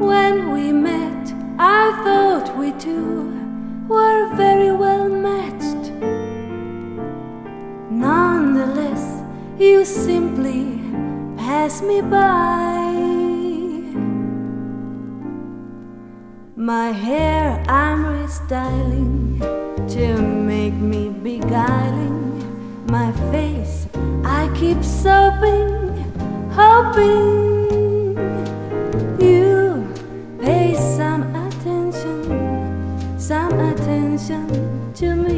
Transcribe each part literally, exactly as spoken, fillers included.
When we met, I thought we two were very well matched. Nonetheless, you simply pass me by. My hair I'm restyling to make me beguiling. My face I keep soaping, hoping you pay some attention, some attention to me.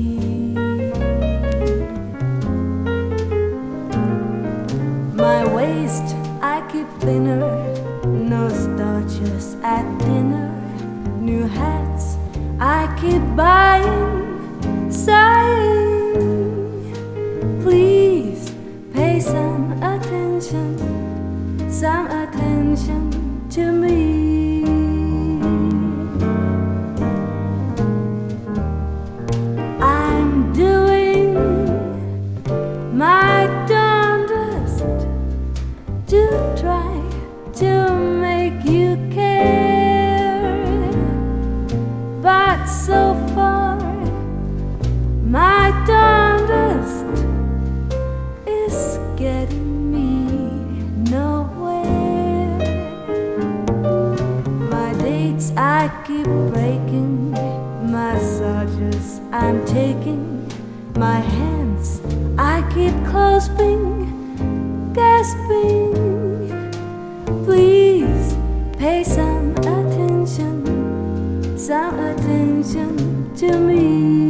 My waist I keep thinner, no starches at dinner. New hats I keep buying, sighing. Please pay some attention, some attention to me. I'm doing my darndest to try to make you care, but so far my darndest is getting me nowhere. My dates I keep breaking, massages I'm taking. My hands I keep clasping, gasping. Please pay some attention, some attention to me.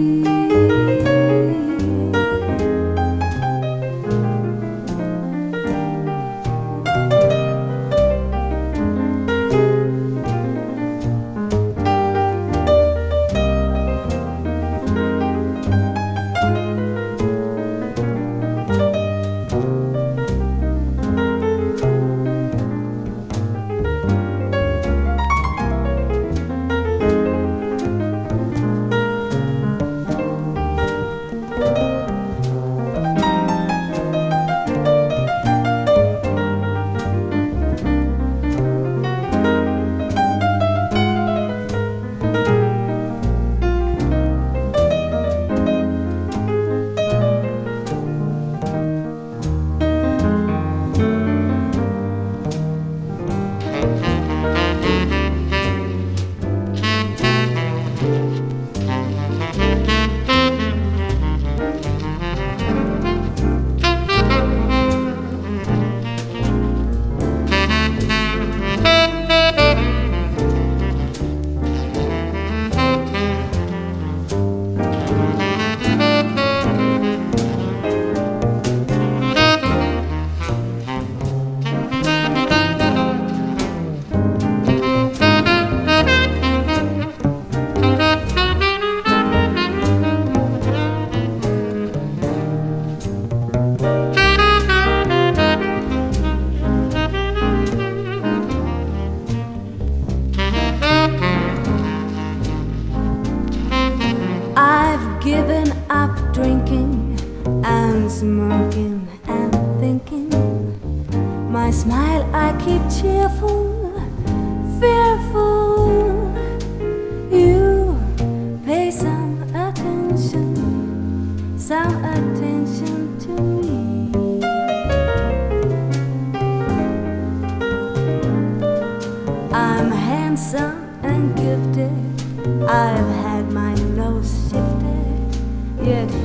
Given up drinking and smoking and thinking. My smile I keep cheerful, fearful. You pay some attention, some attention to me. I'm handsome and gifted, I've had my nose shifted, yet